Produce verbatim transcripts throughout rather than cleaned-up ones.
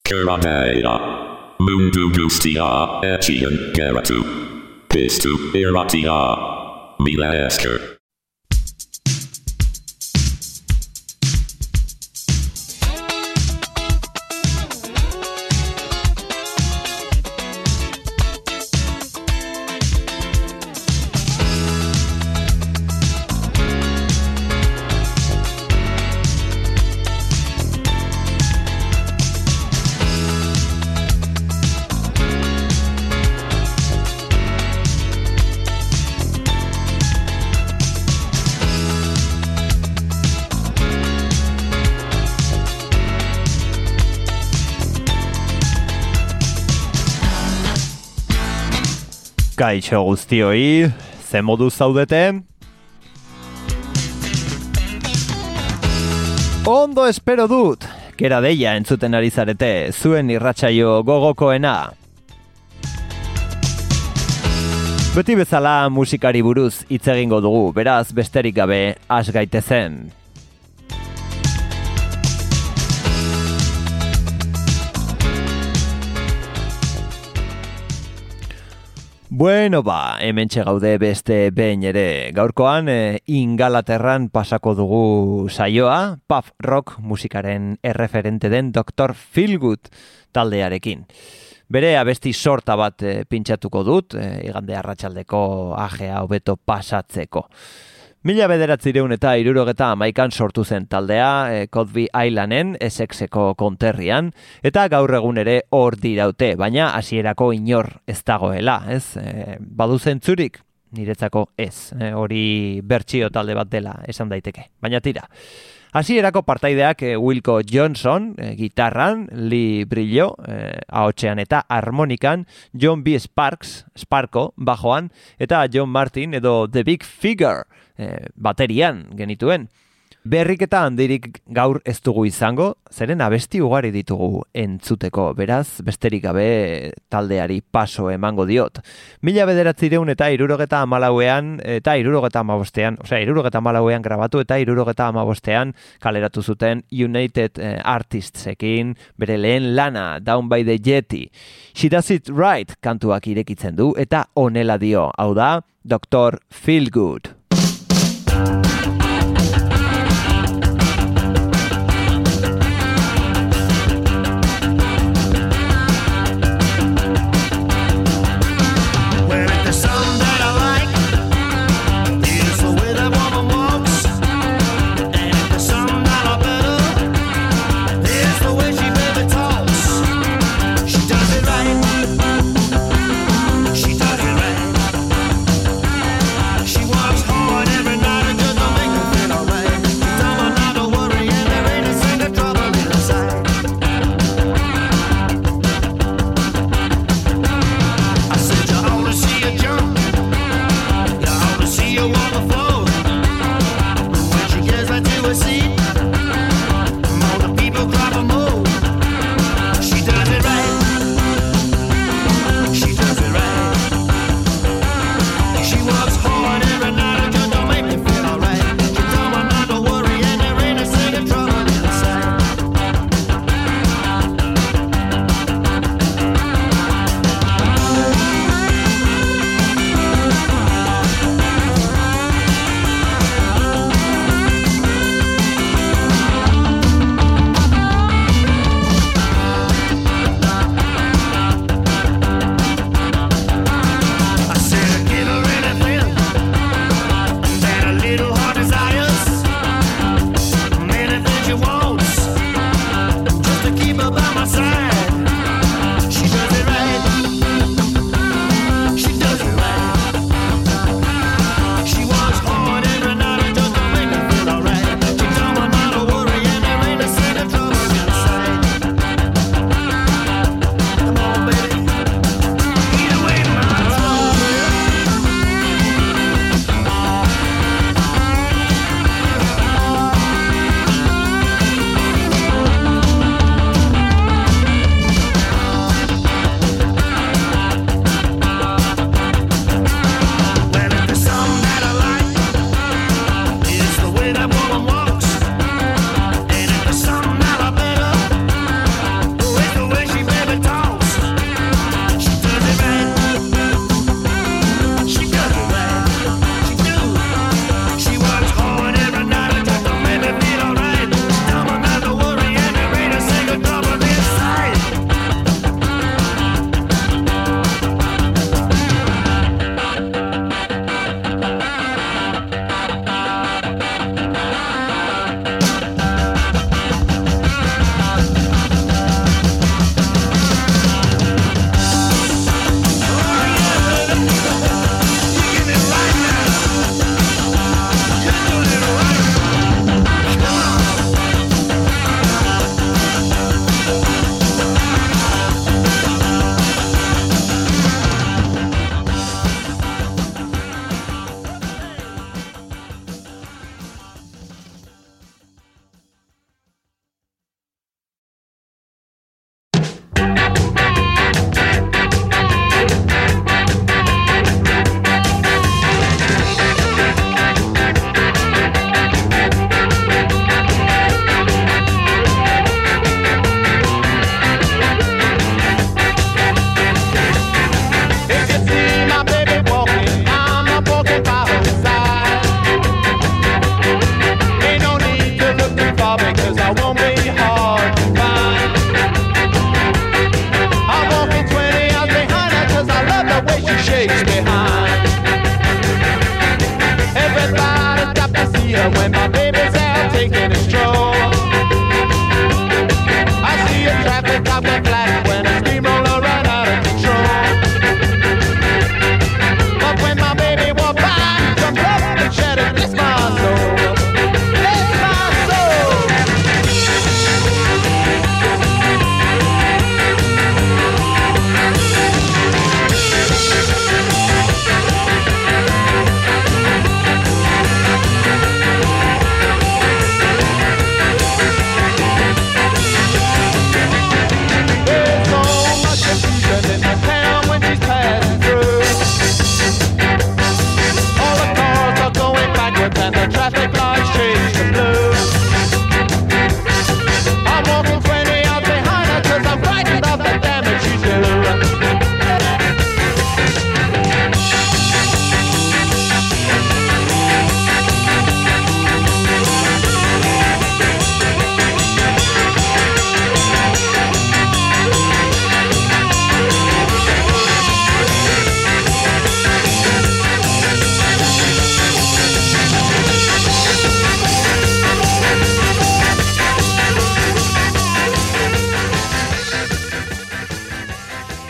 esker adaira. Mundu guztia etxien geratu. Piztu irratia. Mila esker. Kaixo guztioi, ze modu zaudete? Ondo espero dut, kera deia entzuten ari zarete, zuen irratsaio gogokoena. Beti bezala musikari buruz hitz egingo dugu, beraz besterik gabe has gaitezen. Bueno ba, hementxe gaude beste behin ere. Gaurkoan e, Ingalaterran pasako dugu saioa, pop rock musikaren erreferente den doktor Feelgood taldearekin. Bere abesti sorta bat e, pintxatuko dut, e, igande arratsaldeko ajea hobeto pasatzeko. Mila bederatzireun eta hirurogeta hamaikan sortu zen taldea, e, Codby Islanden, Essexeko konterrian, eta gaur egun ere hor diraute, baina hasierako inor ez dagoela, ez? E, badu zentzurik? Niretzako ez, e, hori bertsio talde bat dela, esan daiteke, baina tira. Hasierako partaideak e, Wilco Johnson, e, gitarran, Lee Brillo, e, ahotsean eta harmonikan, John B. Sparks, Sparko, bajoan, eta John Martin edo The Big Figure, e, baterian genituen. Berriketa handirik gaur ez dugu izango, zeren abesti ugari ditugu entzuteko, beraz, besterik gabe taldeari paso emango diot. Mila bederatzireun eta hirurogeta hamalauean, eta hirurogeta hamabostean, osea, hirurogeta hamalauean grabatu eta hirurogeta hamabostean kaleratu zuten United eh, Artistsekin, bere lehen lana, Down by the Jetty. She Does It Right kantuak irekitzen du, eta honela dio, hau da, doktor Feelgood. She works hard every night and does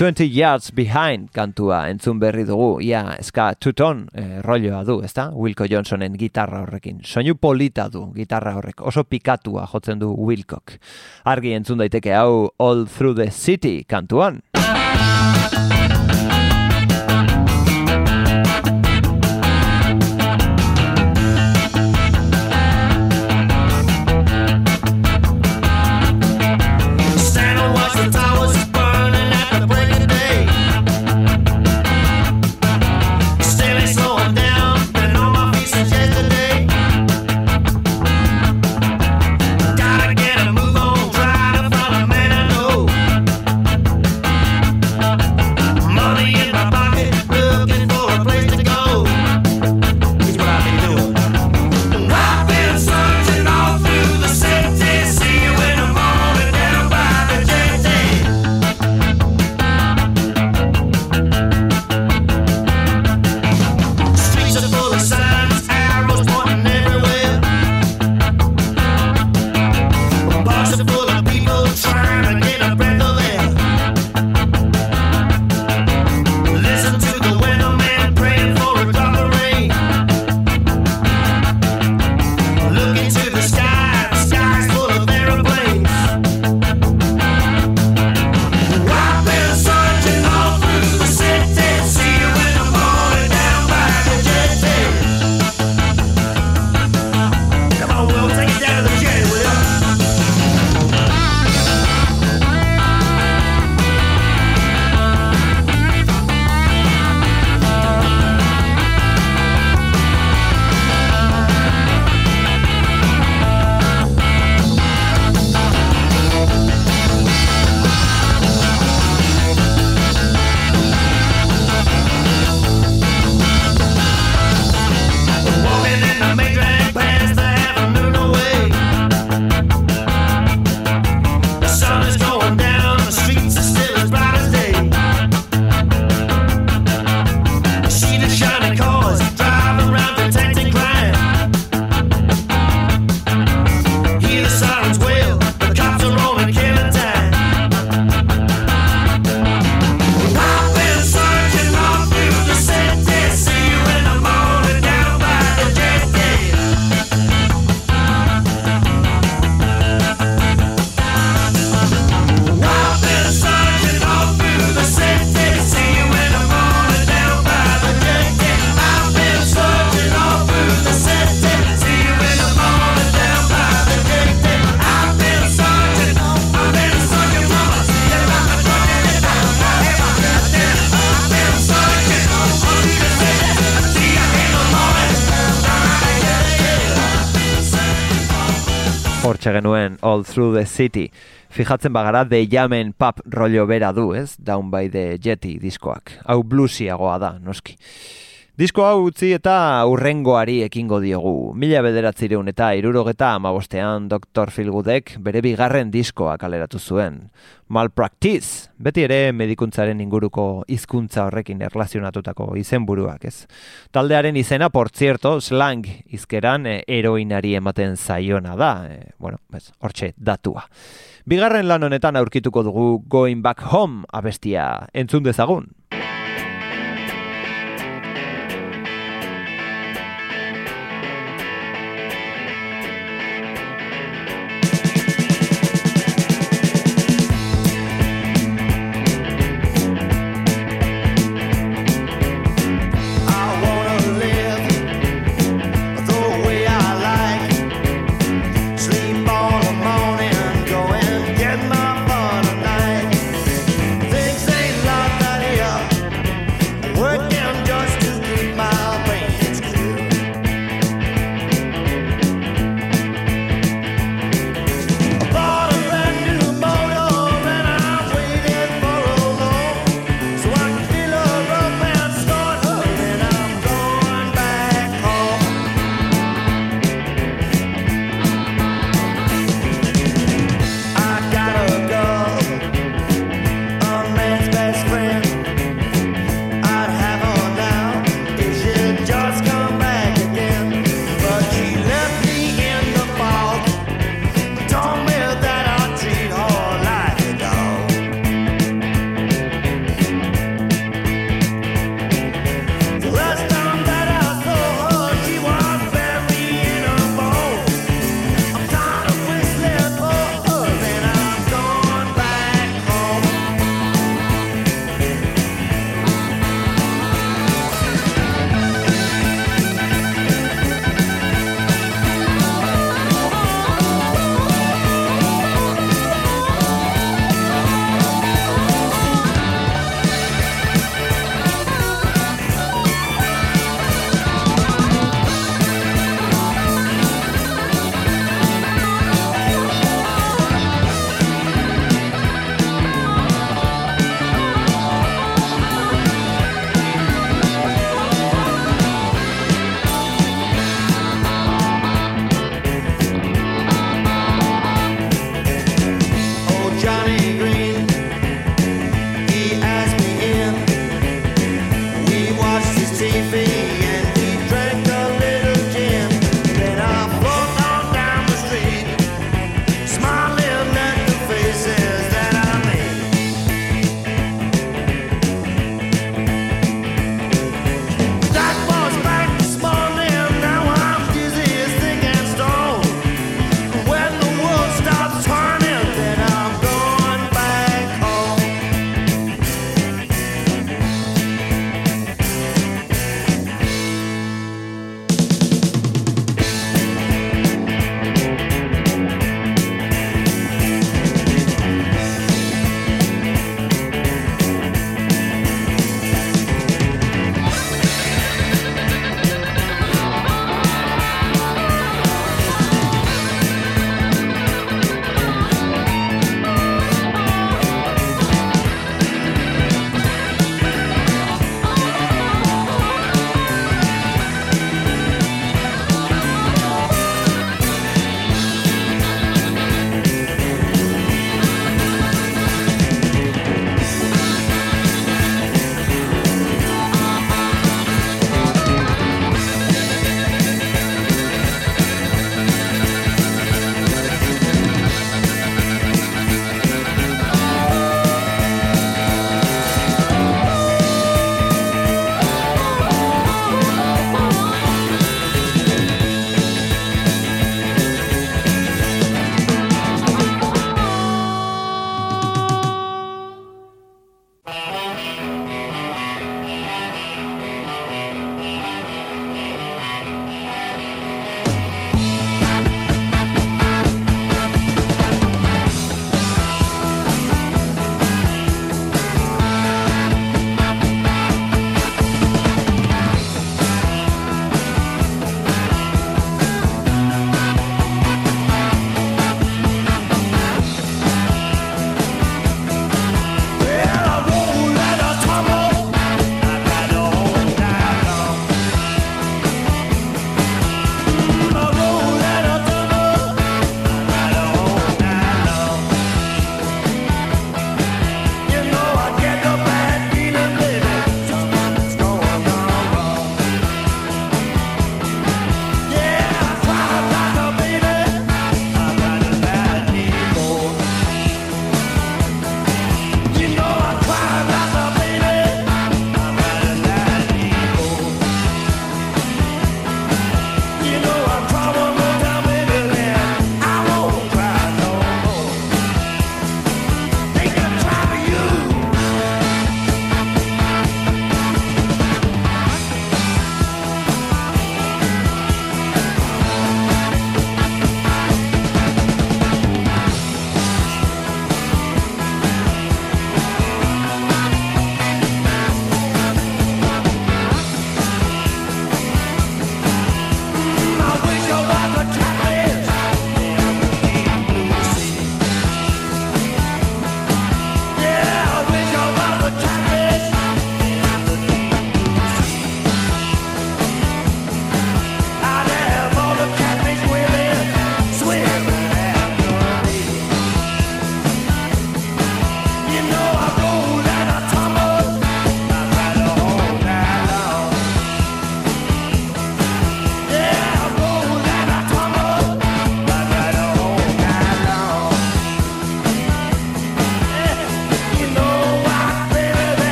twenty yards behind kantua entzun berri dugu, ia eska two-tone eh, rolloa du, ezta? Wilco Johnsonen gitarra horrekin. Soinu polita du gitarra horrek, oso pikatua jotzen du Wilcock. Argi entzun daiteke hau All Through the City kantuan. Hortxe genuen All Through the City. Fijatzen bagara The Jamen pop rollo bera du, ez? Down by the Jetty diskoak. Hau bluesiagoa da, noski. Disko hau utzi eta urrengoari ekingo diogu. Mila bederatzireun eta irurogeta amabostean doktor Feelgoodek bere bigarren diskoa kaleratu zuen. Malpractice, beti ere medikuntzaren inguruko hizkuntza horrekin erlazionatutako izenburuak, ez? Taldearen izena, por cierto, slang izkeran e, heroinari ematen zaiona da. E, bueno, bez, hortxe datua. Bigarren lan honetan aurkituko dugu Going Back Home abestia entzun dezagun. Things ain't like that here.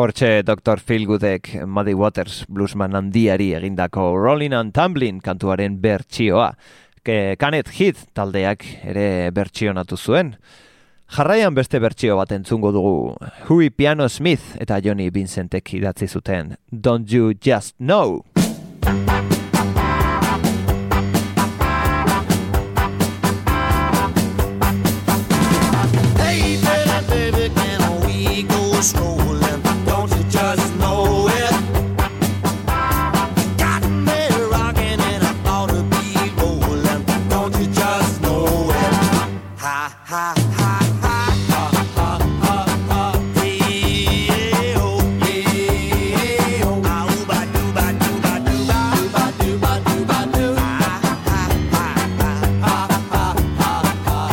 Hortxe doktor Feelgoodek Muddy Waters bluesman handiari egindako Rolling and Tumbling kantuaren bertsioa. Canet Heath taldeak ere bertsionatu zuen. Jarraian beste bertsio bat entzungo dugu. Huey Piano Smith eta Johnny Vincentek idatzi zuten Don't You Just Know? Strolling, don't you just know it? Got me rocking and I ought to be rolling, don't you just know it? Ha ha ha ha ha ha ha ha. Hey oh yeah oh. Ah ooh ba doo ba doo ba doo ba ba doo ba doo ba doo. Ha ha ha ha ha ha ha ha.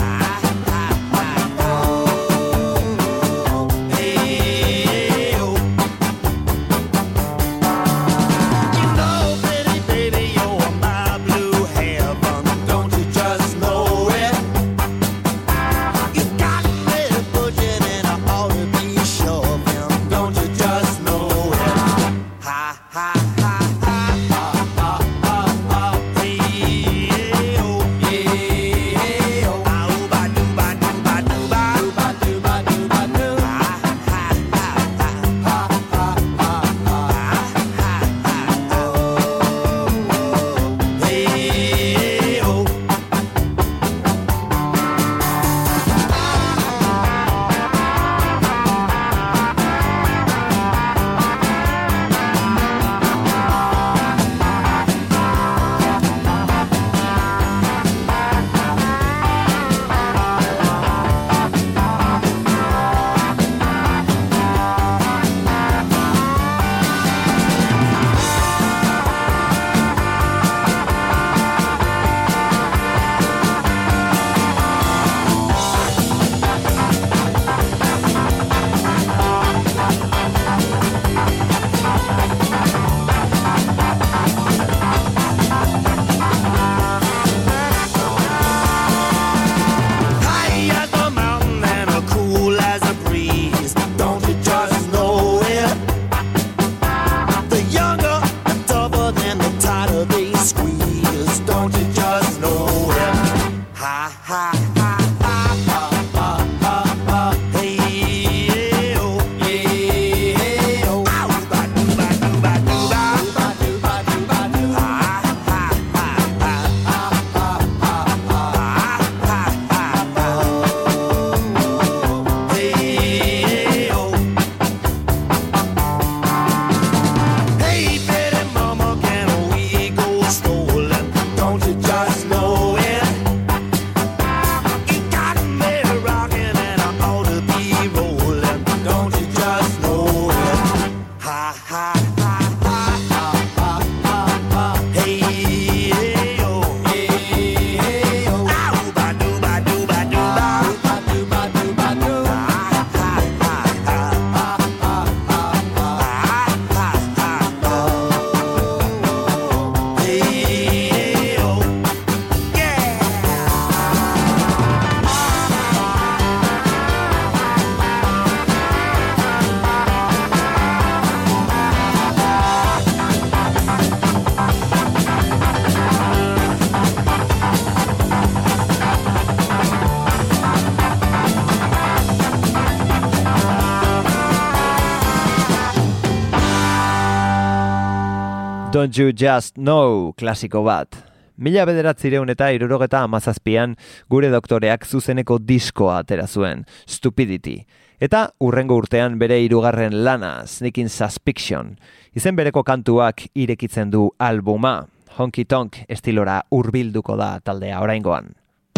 Don't You Just Know, klasiko bat. Mila bederatzireun eta hirurogeta hamazazpian gure doktoreak zuzeneko diskoa atera zuen, Stupidity. Eta urrengo urtean bere hirugarren lana, Sneaking Suspicion. Izen bereko kantuak irekitzen du albuma. Honky Tonk estilora hurbilduko da taldea oraingoan.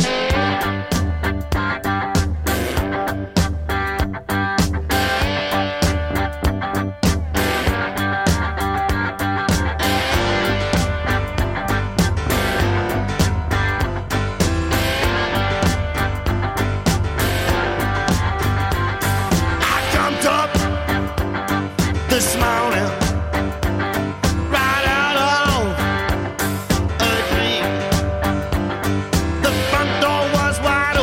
This morning, right out of a dream. The front door was wide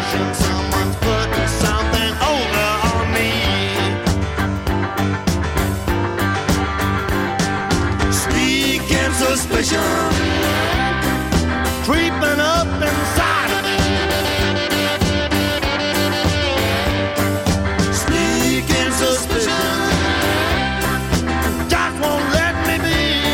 suspicion someone's putting something over on me. Sneaking suspicion creeping up inside of me. Sneaking suspicion just won't let me be.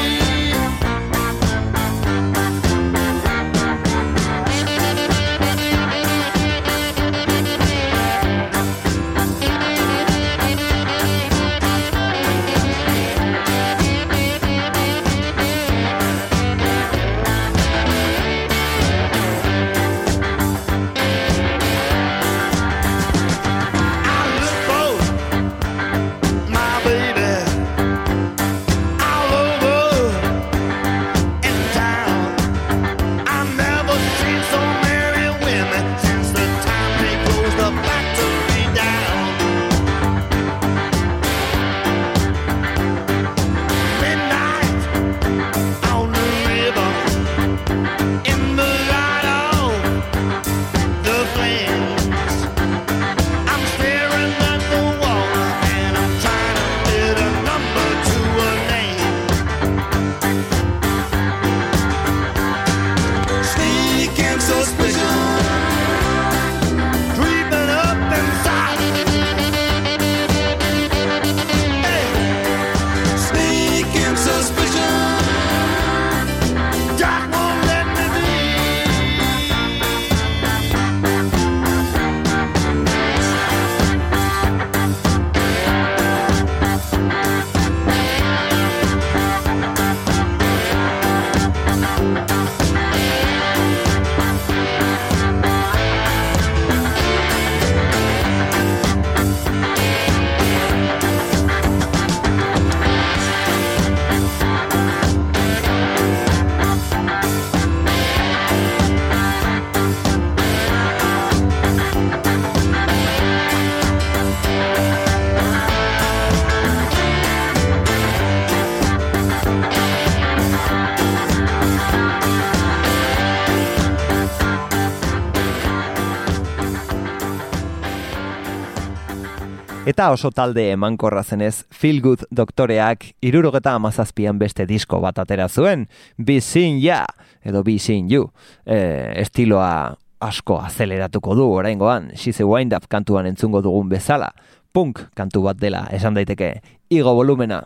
Eta oso talde emankorra zenez, Feel Good doktoreak hirurogeta hamazazpian beste disko bat atera zuen, Be Seen Ya, edo Be Seen You. E, estiloa asko azeleratuko du oraingoan, She's a Wind Up kantuan entzungo dugun bezala, punk kantu bat dela esan daiteke, igo volumena.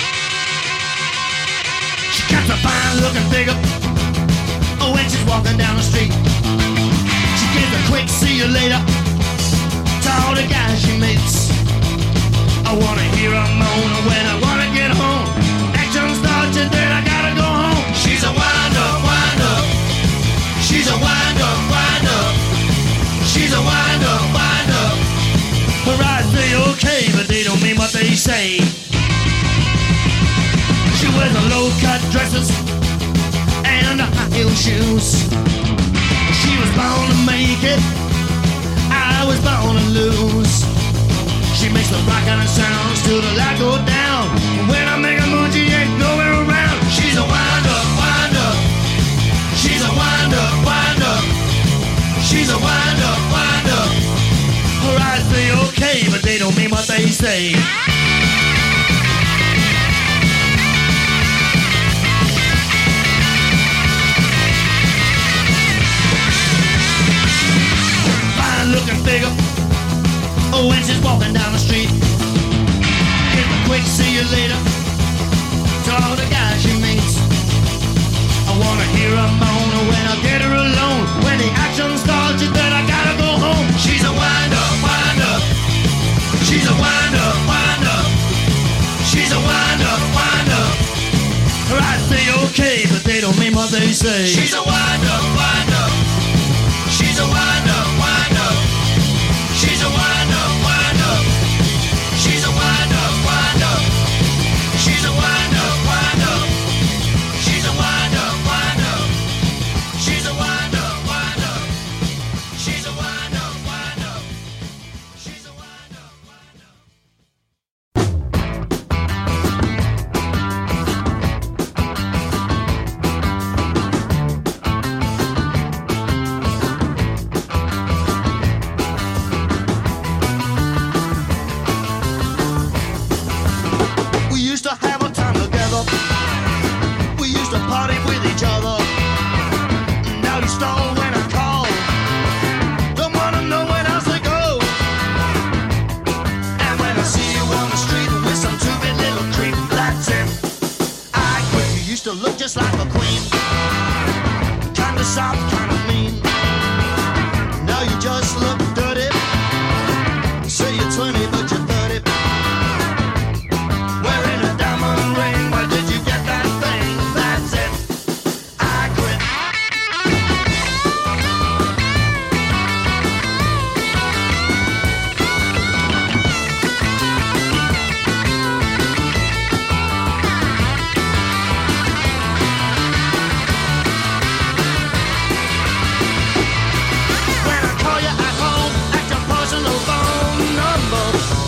She got a fine looking figure, oh, when she's walking down the street. She gives a quick see you later to all the guys she meets. I wanna hear her moan when I wanna get home. Action starts and then I gotta go home. She's a wind up, wind up. She's a wind up, wind up. She's a wind up, wind up. Her eyes say okay, but they don't mean what they say. She wears a low-cut dresses and high heel shoes. She was born to make it, I was born to lose. She makes the rock and the sounds till the light go down. When I make a move, she ain't going around. She's a wind up, wind up. She's a wind up, wind up. She's a wind up, wind up. Her eyes say okay, but they don't mean what they say. Fine looking figure, oh, when she's walking down the street. Give a quick see you later to all the guys she meets. I wanna hear her moan when I get her alone. When the action starts, you bet I gotta go home. She's a wind up, wind up. She's a wind up, wind up. She's a wind up, wind up. Her eyes say okay, but they don't mean what they say. She's a wind up, wind up. She's a wind up, wind up. She's a wind up, wind up. She's a wind up, wind up. She's a wind up, wind up. She's a wind up, wind up. She's a wind up, wind up. She's a wind up, wind up. She's a wind up, wind up. just like a queen. Kinda soft, kinda mean. Now you just look dirty. Say you're twenty, but you're thirty. Wearing a diamond ring, where did you get that thing? That's it, I quit. When I call you at home at your personal phone number,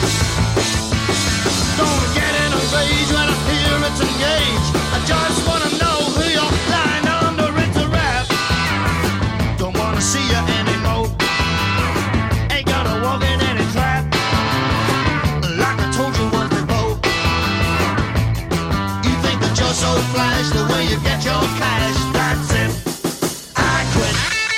don't get in a rage when I hear it's engaged. I just wanna know who you're lying under. It's a rap. Don't wanna see you anymore. Ain't gonna walk in any trap. Like I told you once before. You think that you're so flash the way you get your cash. That's it, I quit.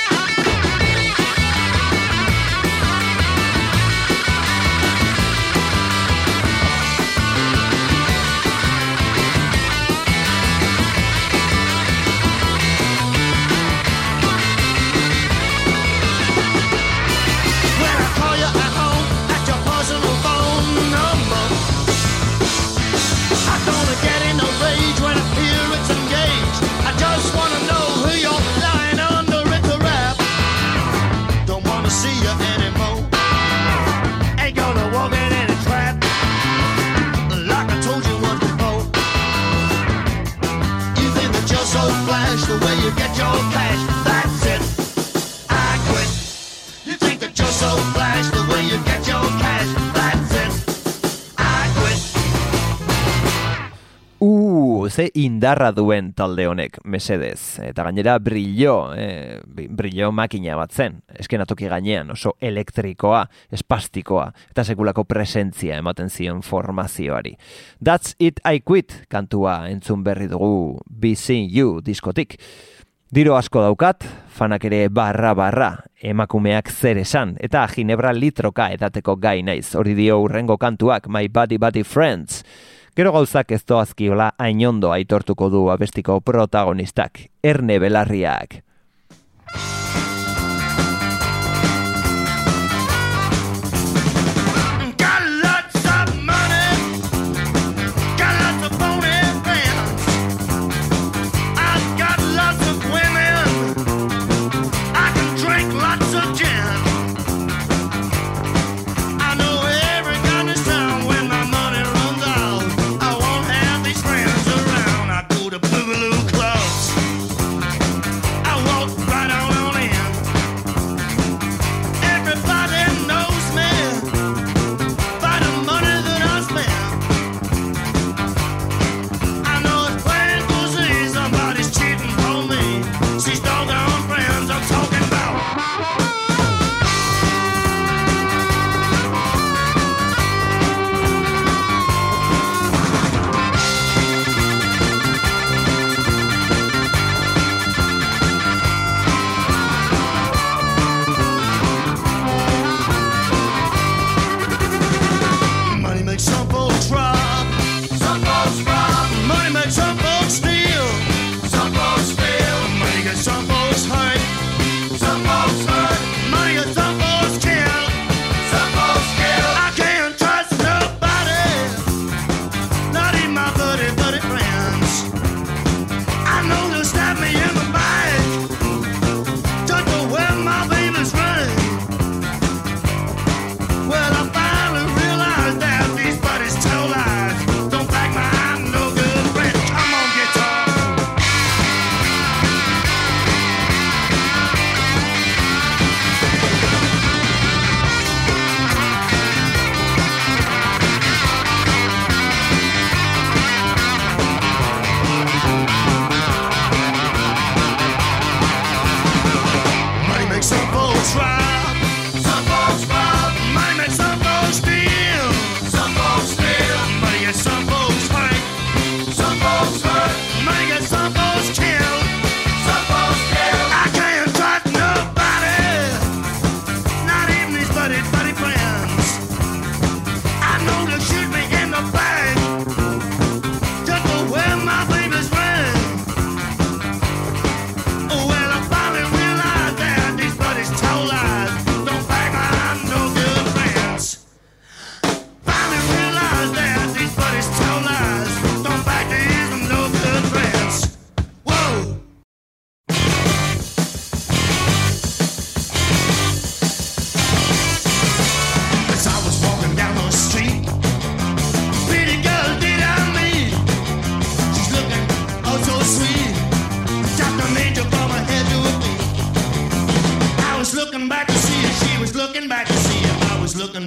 When I call you at home at your personal phone number, I'm gonna get in a rage when I hear it's engaged. I just wanna know who you're lying under. It's a rap. Don't wanna see you anymore. Ain't gonna walk in any trap. Like I told you once before. You think that you're so flash the way you get your cash. That's it, I quit. You think that you're so flash the way you get your cash. That's it, I quit. Uh, ze indarra duen talde honek, mesedez. Eta gainera brillo, eh, bi- brillo makina bat zen. Eskenatoki gainean oso elektrikoa, espastikoa, eta sekulako presentzia ematen zion formazioari. That's it, I quit, kantua entzun berri dugu Be Seeing You diskotik. Diro asko daukat, fanak ere barra-barra, emakumeak zer esan, eta ginebra litroka edateko gai naiz, hori dio urrengo kantuak, My Buddy Buddy Friends. Gero gauzak ez doazkiola hainondo aitortuko du abestiko protagonistak, Erne Belarriak. Got lots of money, got lots of bony friends. I've got lots of women, I can drink lots of gin. I know every kind of sound when my money runs out. I won't have these friends around. I go to boogaloo clubs, I walk right on on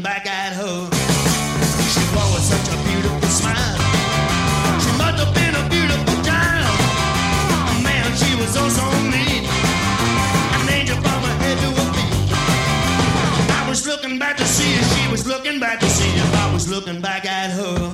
back at her. She wore such a beautiful smile. She must have been a beautiful child. Man, she was oh so neat. An angel from her head to her feet. I was looking back to see her. She was looking back to see if I was looking back at her.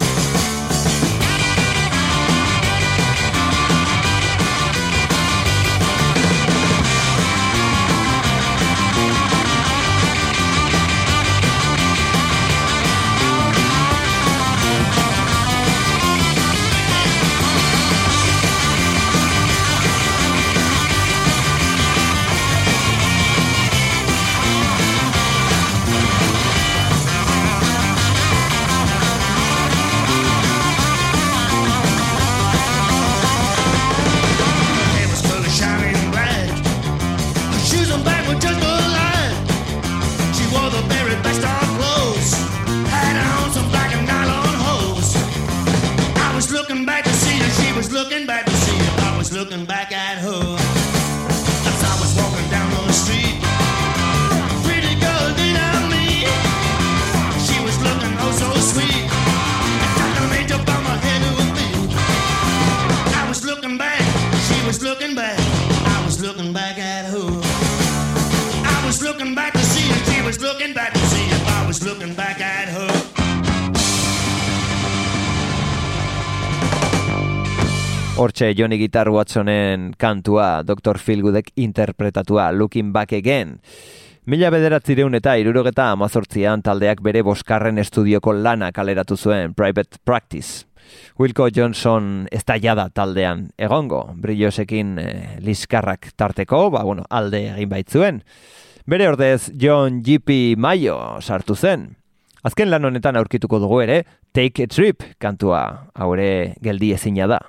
Looking back to see if I was looking back at her. As I was walking down on the street, a pretty girl did I meet. She was looking oh so sweet. I got an angel from her head to her feet. I was looking back, she was looking back. I was looking back at her. I was looking back to see if she was looking back to see if I was looking back at her. Hortxe Johnny Guitar Watsonen kantua, doktor Feelgoodek interpretatua, Looking Back Again. Mila bederatzireun eta hirurogeta amazortzian taldeak bere boskarren estudioko lana kaleratu zuen, Private Practice. Wilco Johnson ez da jada taldean egongo, brillosekin eh, liskarrak tarteko, ba, bueno, alde egin baitzuen. Bere ordez John G P Mayo sartu zen. Azken lan honetan aurkituko dugu ere, Take a Trip kantua, haure geldi ezina da.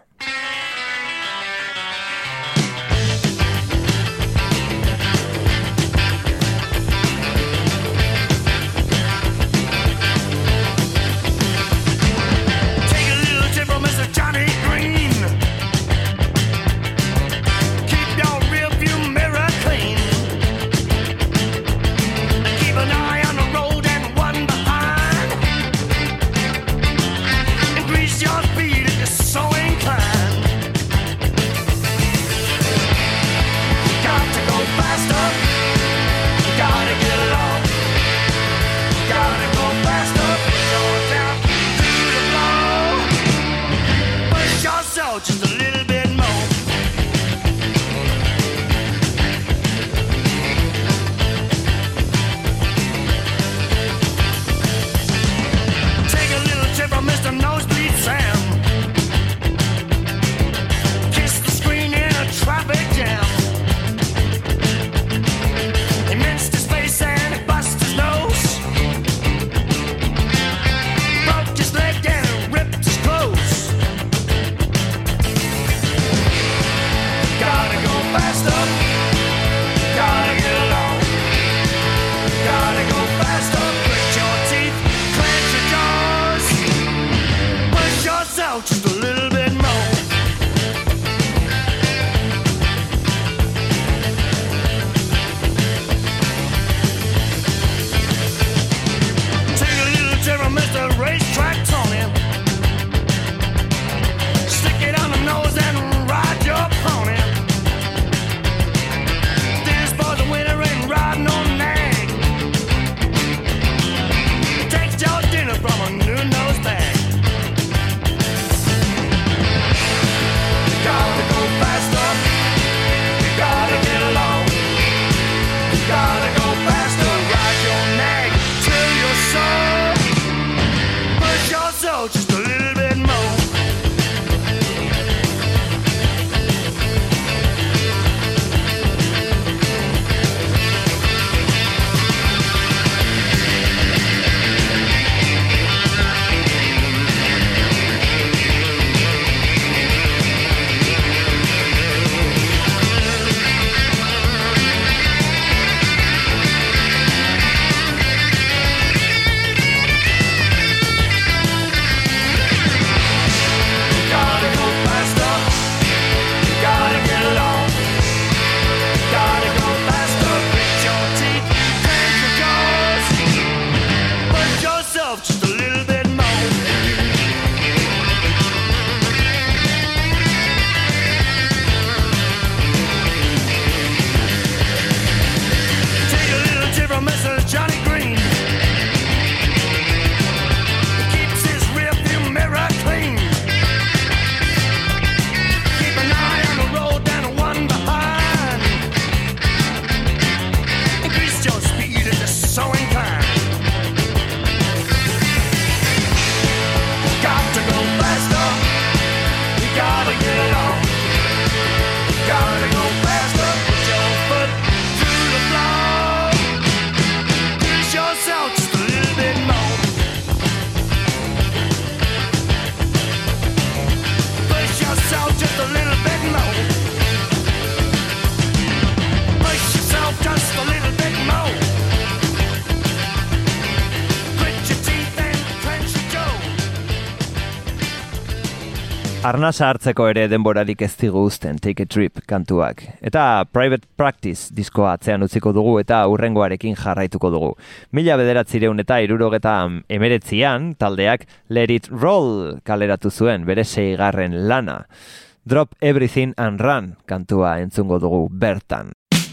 Arnasa hartzeko ere denborarik ez digu uzten Take a Trip kantuak. Eta Private Practice diskoa atzean utziko dugu eta hurrengoarekin jarraituko dugu. Mila bederatzireun eta hirurogeta emeretzian taldeak Let It Roll kaleratu zuen bere seigarren lana. Drop Everything and Run kantua entzungo dugu bertan.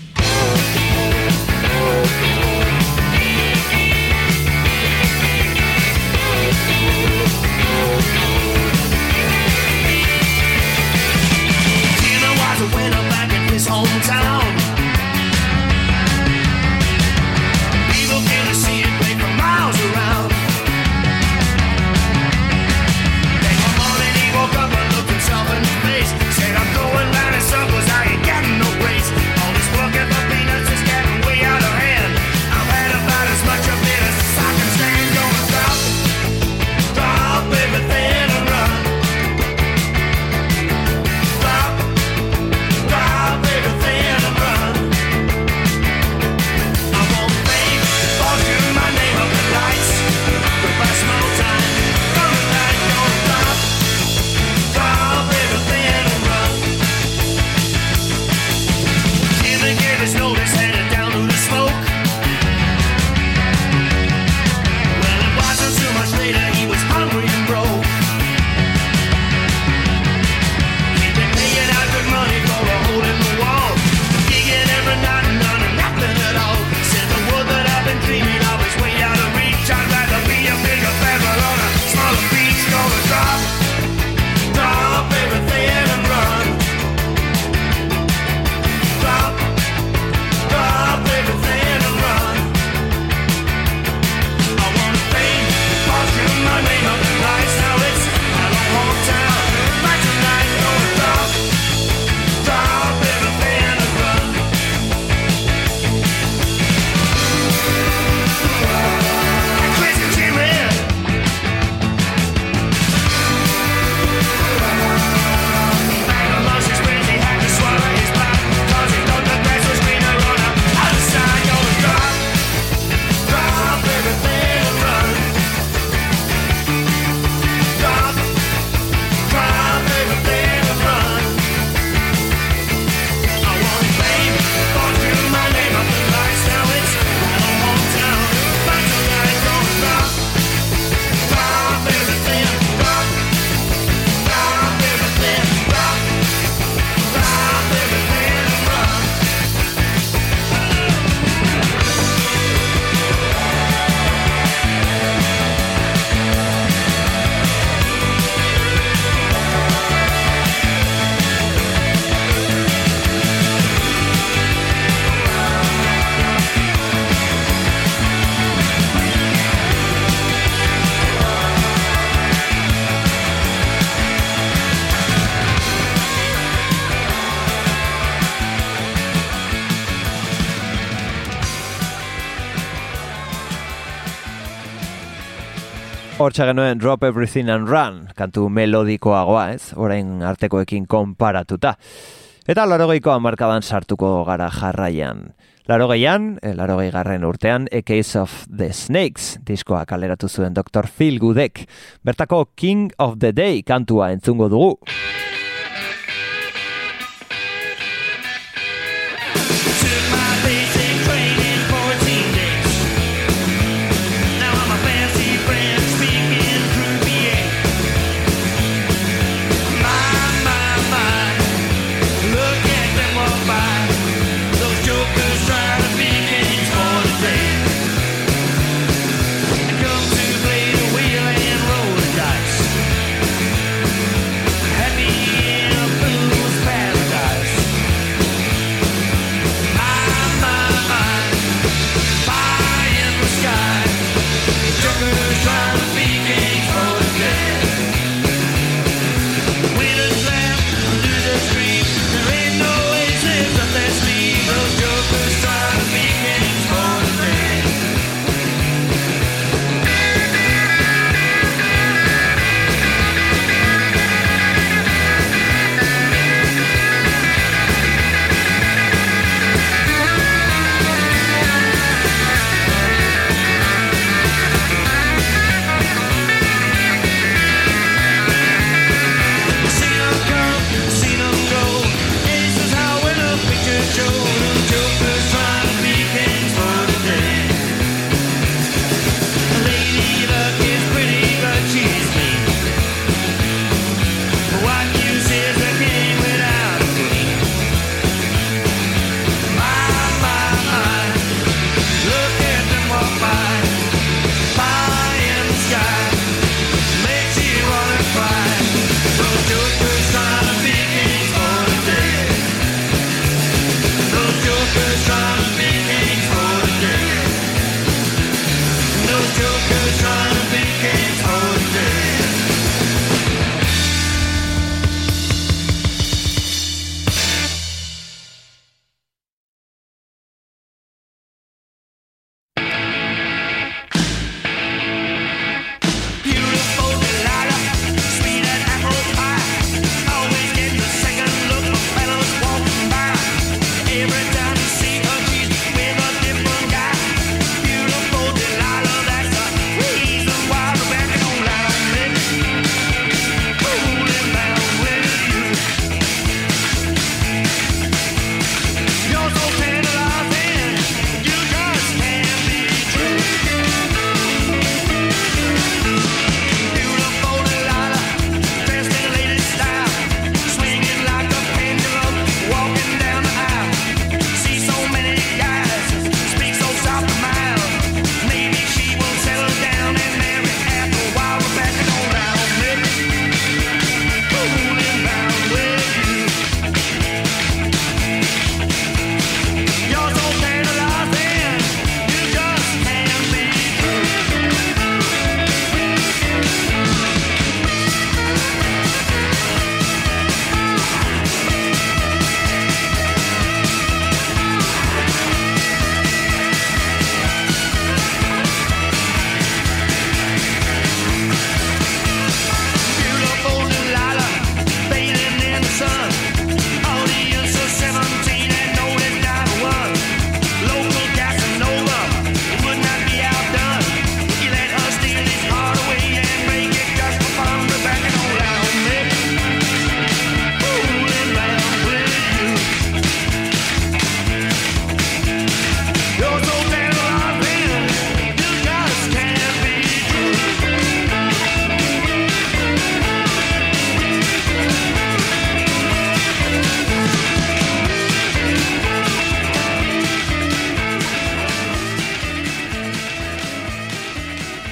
His hometown. People can see it play for miles around. Then one morning he woke up and looked himself in the face. Said, I'm going round in circles, I ain't getting no grace. All this working for peanuts is getting way out of hand. I've had about as much of it as I can stand. Gonna drop, drop everything and run. Drop, drop everything and run. I won't fade, fortune, my name up the lights. Goodbye, small time, coming back, don't drop, drop everything and run. Jimmy gave his notice, headed down to the smoke. Well, it wasn't too much later, he was hungry and broke. He'd been paying out good money for a hole in the wall, gigging every night and none and nothing at all. Said the world that I've been dreaming of is way out of reach. I'd rather be a bigger feather on a smaller beach. Gonna drop, drop everything and run. Drop, drop everything and run. I wanna fade, fortune, my name up the lights. Now it's my own hometown. Back tonight, gonna drop, drop everything and run. That crazy Jimmy. Bag of lunch is crazy, had to swallow his pride. 'Cause he thought the grass was greener on the other side. Gonna drop, drop everything and run. Drop, drop everything and run. I want fame, fortune, my name up the lights. Now it's my own hometown. Back tonight, gonna drop, drop everything, drop, drop everything, drop, drop everything and run. Hortxe genuen Drop Everything and Run, kantu melodikoagoa, ez? Orain artekoekin konparatuta. Eta larogeiko hamarkadan sartuko gara jarraian. Larogeian, eh, larogei garren urtean, A Case of the Snakes, diskoa kaleratu zuen doktor Phil Goodek. Bertako King of the Day kantua entzungo dugu. Took my basic training fourteen days. Now I'm a fancy friend speaking through V A. My, my, my, look at them walk by. Those jokers trying to be kings for the day. I come to play the wheel and roll the dice. Happy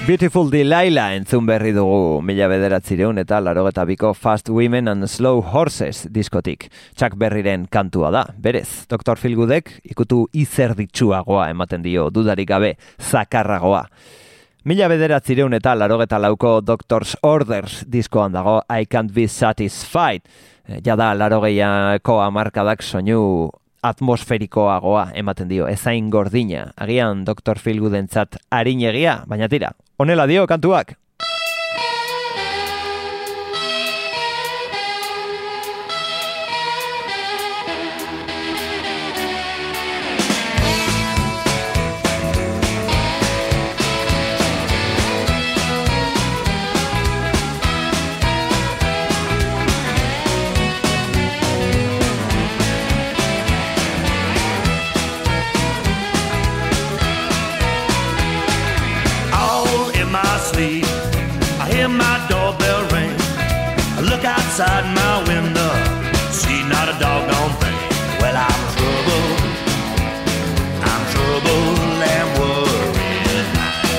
Beautiful Delilah entzun berri dugu mila bederatzireun eta larogeta biko Fast Women and Slow Horses diskotik. Chuck Berryren kantua da, berez. doktor Feelgoodek ikutu izerditsuagoa ematen dio, dudarik gabe, zakarragoa. Mila bederatzireun eta larogeta lauko Doctor's Orders diskoan dago I Can't Be Satisfied. Jada larogeiako hamarkadak soinu atmosferikoagoa ematen dio, ezain gordina. Agian doktor Feelgoodentzat arinegia, baina tira, honela dio kantuak. Outside my window, see not a doggone thing. Well, I'm troubled, I'm troubled and worried.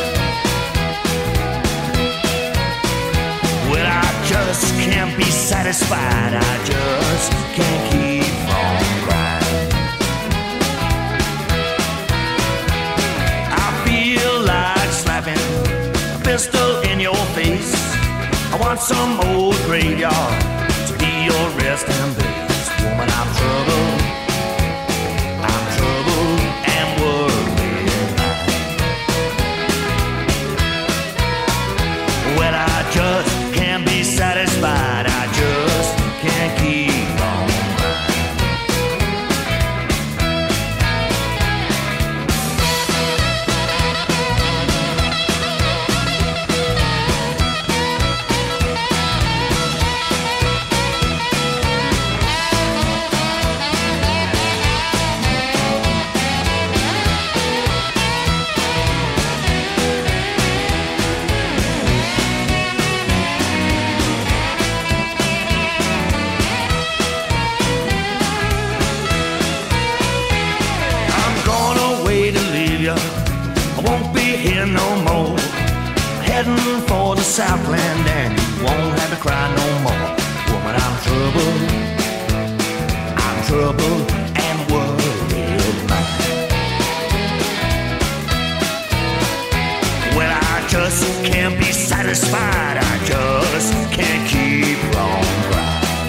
Well, I just can't be satisfied, I just can't keep on crying. I feel like slapping a pistol in your face. I want some old graveyard to be your resting place. Woman, I'm troubled, I'm troubled and worried. Well, I just can't be satisfied, I just can't keep on crying. Heading for the Southland and you won't have to cry no more. Woman, I'm troubled, I'm troubled and worried, man. Well, I just can't be satisfied, I just can't keep on crying.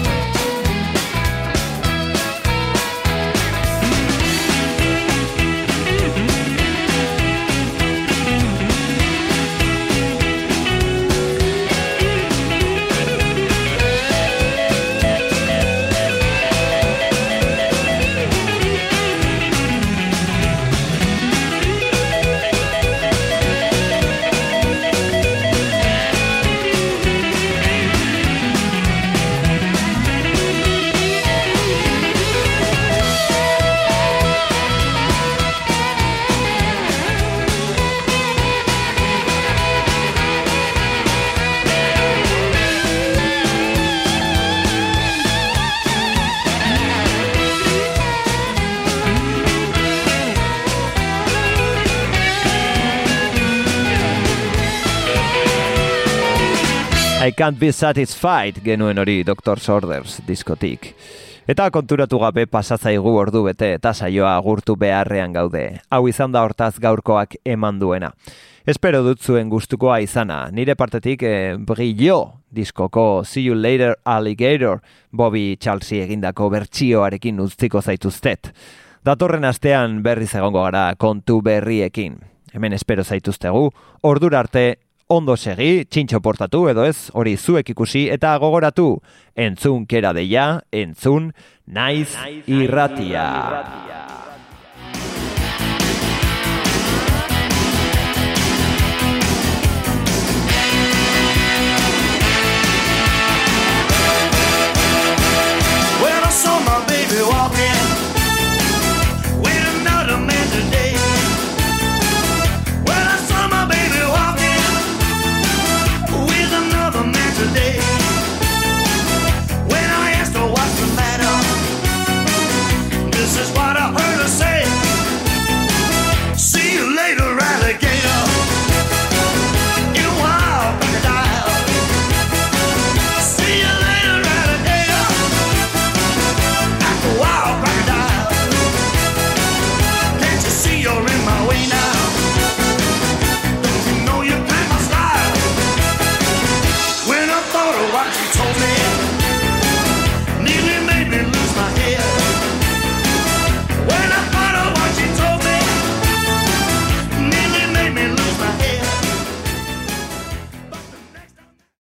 I Can't Be Satisfied genuen hori Doctor's Orders diskotik. Eta konturatu gabe pasatzaigu ordu bete eta saioa agurtu beharrean gaude. Hau izan da hortaz gaurkoak eman duena. Espero dut zuen gustukoa izana. Nire partetik eh, Brillo diskoko See You Later Alligator Bobby Charlesi egindako bertsioarekin utziko zaituztet. Datorren astean berriz egongo gara kontu berriekin. Hemen espero zaituztegu. Ordura arte ondo segi, txintxo portatu edo ez, hori zuek ikusi eta gogoratu. Entzun kera deia, entzun, naiz irratia.